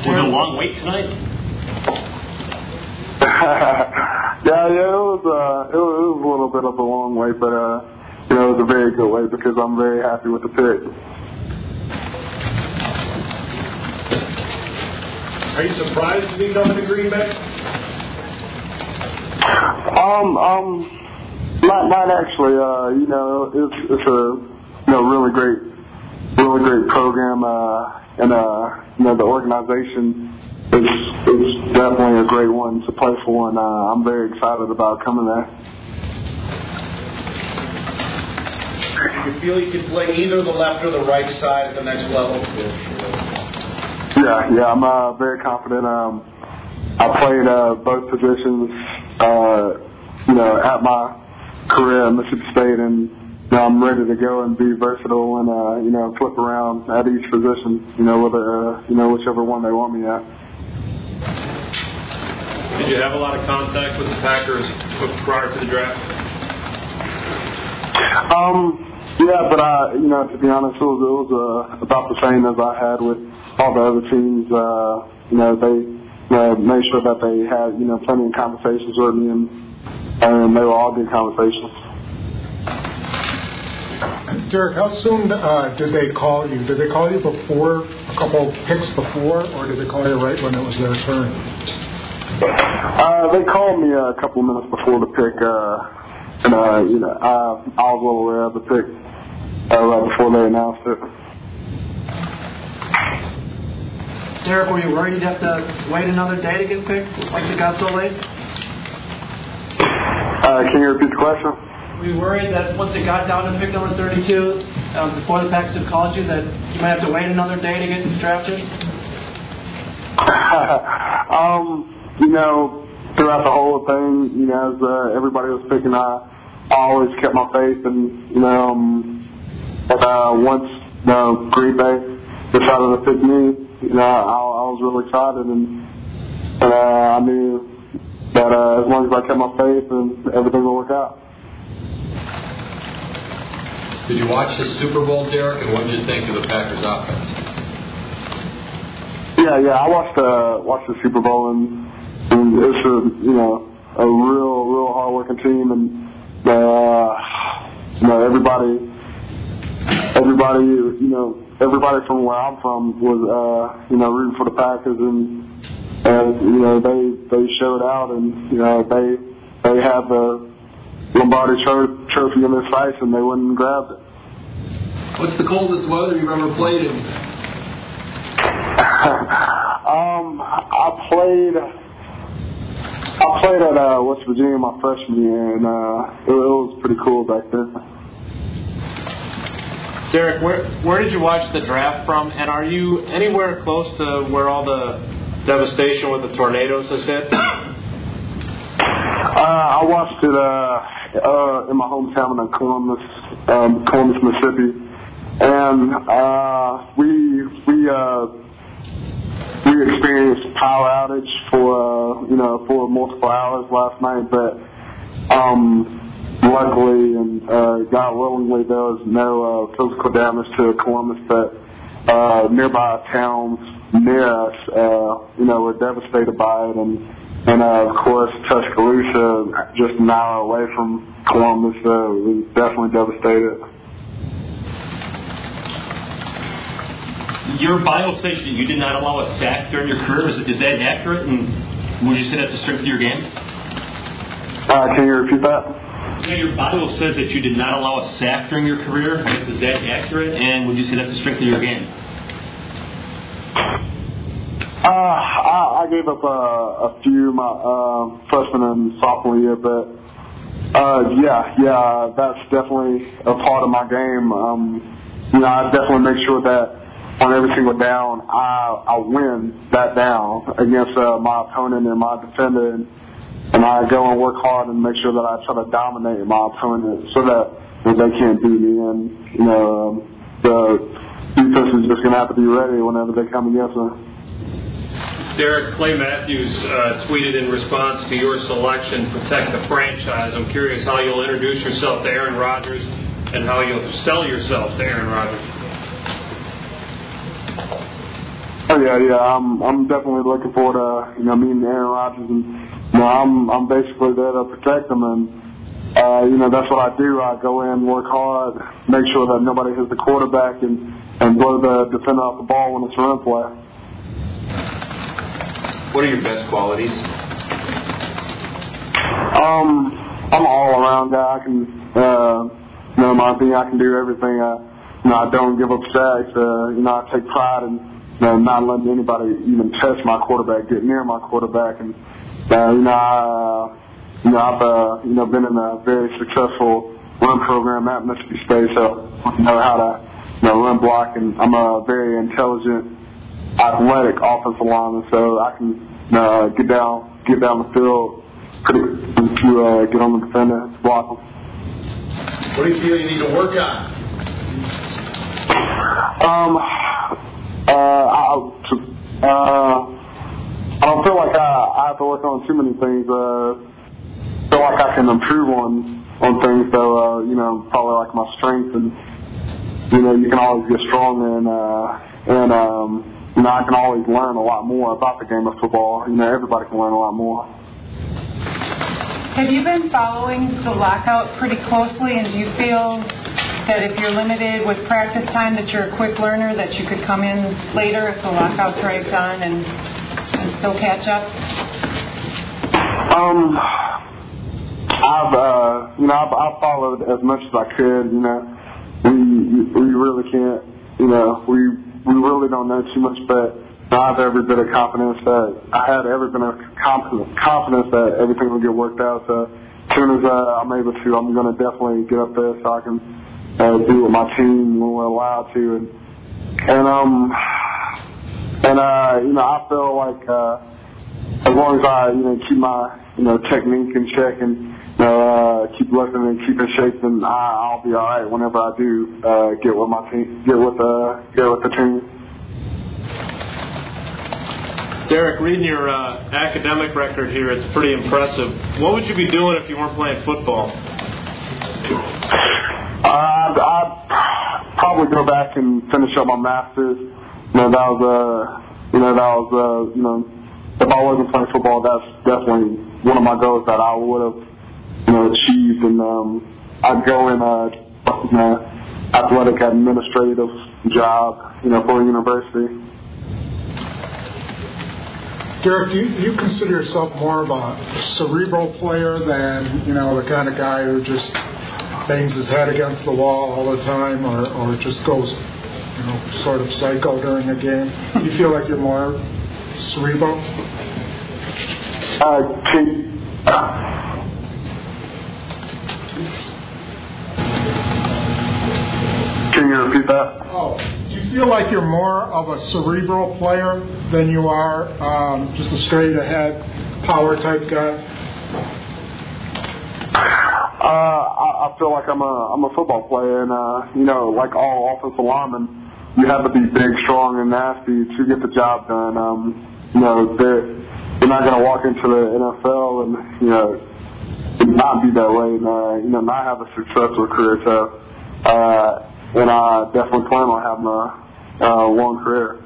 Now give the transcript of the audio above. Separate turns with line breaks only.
Was it a long wait tonight?
yeah, it was a little bit of a long wait, but it was a very good wait because I'm very happy with the pick.
Are you surprised to be coming to Green Bay?
Not actually. It's a really great program, and the organization is definitely a great one to play for, and I'm very excited about coming there.
Do you feel you can play either the left or the right side at the next level?
Yeah, I'm very confident. I played both positions, at my career at Mississippi State, and I'm ready to go and be versatile and flip around at each position, whichever one they want me at.
Did you have a lot of contact with the Packers prior to the draft?
Yeah, but to be honest, it was about the same as I had with all the other teams. They made sure that they had plenty of conversations with me, and they were all good conversations.
Derek, how soon did they call you? Did they call you before, a couple picks before, or did they call you right when it was their turn?
They called me a couple of minutes before the pick, and I was well aware of the pick right before they announced it.
Derek, were you worried you'd have to wait another day to get picked, like it got so late?
Can you repeat the question?
Were you worried that once it got down to pick number 32, before the Packers had called you, that you might have to wait another day to get drafted?
Throughout the whole thing, as everybody was picking, I always kept my faith, and once Green Bay decided to pick me, I was really excited, and I knew that as long as I kept my faith, and everything would work out.
Did you watch the Super Bowl, Derek, and what did you think of the Packers offense?
Yeah, I watched the Super Bowl, and it's a real hard-working team, and everybody from where I'm from was rooting for the Packers, and they showed out, and they had the Lombardi trophy in their sights, and they went and grabbed it.
What's the coldest weather you've ever played in?
I played at West Virginia my freshman year, and it was pretty cool back then.
Derek, where did you watch the draft from, and are you anywhere close to where all the devastation with the tornadoes has hit?
I watched it in my hometown in Columbus, Mississippi, and we experienced power outage for multiple hours last night, but luckily and God willingly there was no physical damage to Columbus, but nearby towns near us were devastated by it, and of course Tuscaloosa, just an hour away from Columbus, was definitely devastated.
Your bio says that you did not allow a sack during your career. Is that accurate? And would you say that's the strength of your game?
Can you repeat that?
Yeah, your bio says that you did not allow a sack during your career. Is that accurate? And would you say that's the strength of your game?
I gave up a few my freshman and sophomore year, but yeah, that's definitely a part of my game. I definitely make sure that on every single down, I win that down against my opponent and my defender, and I go and work hard and make sure that I try to dominate my opponent so that they can't beat me. And the defense is just going to have to be ready whenever they come against me.
Derek, Clay Matthews tweeted in response to your selection, "Protect the franchise." I'm curious how you'll introduce yourself to Aaron Rodgers and how you'll sell yourself to Aaron Rodgers.
Yeah. I'm definitely looking forward to meeting Aaron Rodgers, and I'm basically there to protect him, and that's what I do. I go in, work hard, make sure that nobody hits the quarterback, and blow the defender off the ball when it's run play.
What are your best qualities?
I'm an all-around guy. I can, my opinion, I can do everything. I don't give up sacks. I take pride in not letting anybody even touch my quarterback, get near my quarterback, and I've been in a very successful run program at Mississippi State, so I know how to run block, and I'm a very intelligent, athletic offensive lineman, so I can get down the field to get on the defender and block them.
What do you feel you need to work on?
I don't feel like I have to work on too many things. I feel like I can improve on things, so probably like my strength, and you can always get stronger, and I can always learn a lot more about the game of football. Everybody can learn a lot more.
Have you been following the lockout pretty closely, and do you feel that if you're limited with practice time that you're a quick learner, that you could come in later if the lockout drags on and still catch up? I've followed as much as I could. We really can't. We really don't know too much, but I have every bit of confidence that I had every bit of confidence that everything will get worked out. So as soon as I'm able to, I'm going to definitely get up there so I can do what my team when we're allowed to, I feel like as long as I keep my technique in check and keep lifting and keep in shape, then I'll be all right whenever I do get with my team, get with the team.
Derek, reading your academic record here, it's pretty impressive. What would you be doing if you weren't playing football?
I'd probably go back and finish up my master's. If I wasn't playing football, that's definitely one of my goals that I would have, achieved. And I'd go in athletic administrative job, for a university.
Derek, do you consider yourself more of a cerebral player than, the kind of guy who just bangs his head against the wall all the time, or just goes, sort of psycho during a game? Do you feel like you're more cerebral?
Can you repeat that?
Oh, do you feel like you're more of a cerebral player than you are just a straight ahead power type guy?
I feel like I'm a football player, and like all offensive linemen, you have to be big, strong, and nasty to get the job done. You're not going to walk into the NFL and not be that way, and not have a successful career. So, and I definitely plan on having a long career.